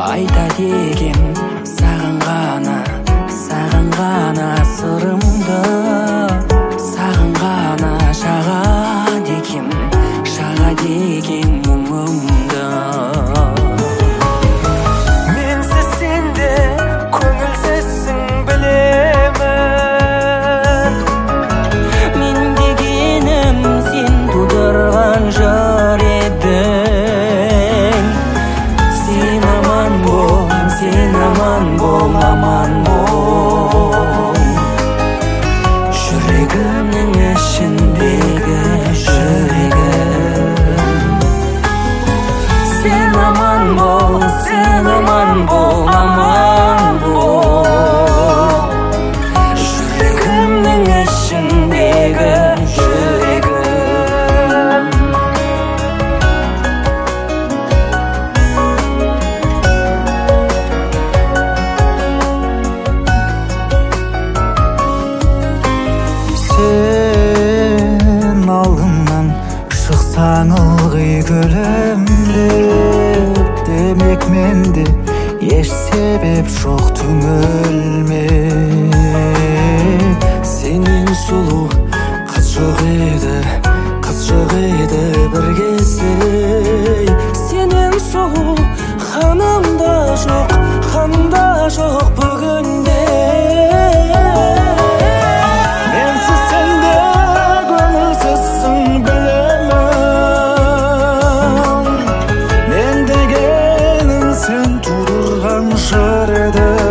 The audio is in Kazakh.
айта дегем саған ғана сырымды, саған ғана шаға дегем мұңымды. Менсіз сенде көңілсізсің білемін, мен дегенім сен тудырған жыр едің. Сен аман бол, аман бол, жүрегімнің ішіндегі жүрегім. Сен аман бол, аман бол, жүрегімнің ішіндегі жүрегім. Сен алдымнан шықсаң ылғи күлімдеп, демек менде еш себеп жоқ түңілме. Сенен сұлу қыз жоқ еді бір кезде. Сенен сұлу ханым да жоқ бүгінде. Менсіз сенде көңілсізсің білемін, мен дегенің сен тудырған жыр едің.